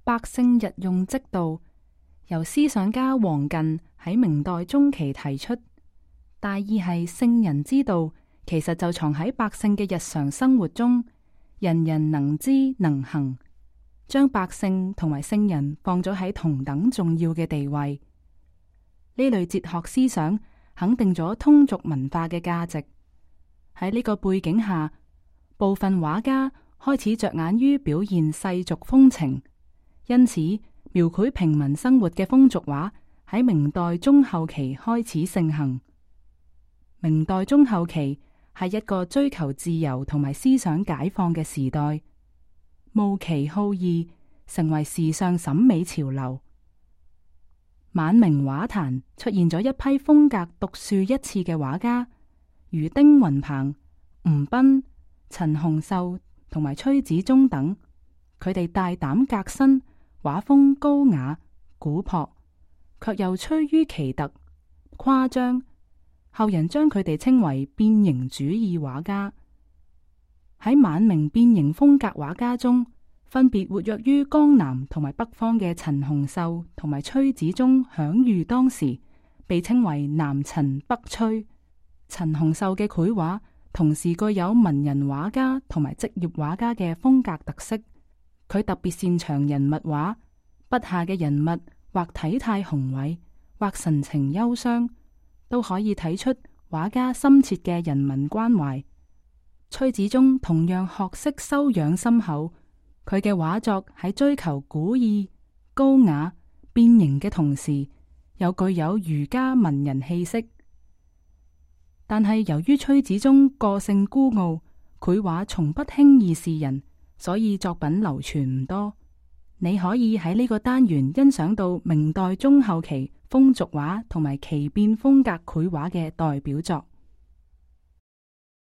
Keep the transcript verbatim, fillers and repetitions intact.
百姓日用積道，由思想家王近喺明代中期提出，大意係聖人之道其實就藏喺百姓嘅日常生活中，人人能知能行，將百姓同埋聖人放咗喺同等重要嘅地位。呢類哲學思想肯定咗通俗文化嘅價值。喺呢個背景下，部分畫家開始着眼於表現世俗風情，因此描繪平民生活嘅風俗畫喺明代中後期開始盛行。明代中後期係一個追求自由同埋思想解放嘅時代，慕奇好異成為時尚審美潮流。晚明畫壇出現咗一批風格獨樹一幟嘅畫家，如丁雲鵬、吳彬、陳洪秀同埋崔子忠等。佢哋大膽革新，畫風高雅古樸，卻又趨於奇特誇張。後人將佢哋稱為變形主義畫家。喺晚明變形風格畫家中，分別活躍於江南同埋北方嘅陳洪秀同埋崔子忠享譽當時，被稱為南陳北崔。陳洪秀嘅繪畫同時具有文人畫家同埋職業畫家嘅風格特色。佢特別擅長人物畫，筆下嘅人物或體態雄偉，或神情憂傷，都可以睇出畫家深切嘅人民關懷。崔子忠同樣學識修養深厚，佢嘅畫作喺追求古意、高雅、變形嘅同時，又具有儒家文人氣息。但係由於崔子忠個性孤傲，繪畫從不輕易示人，所以作品流傳唔多。你可以喺呢個單元欣賞到明代中後期風俗畫同埋奇變風格繪畫嘅代表作。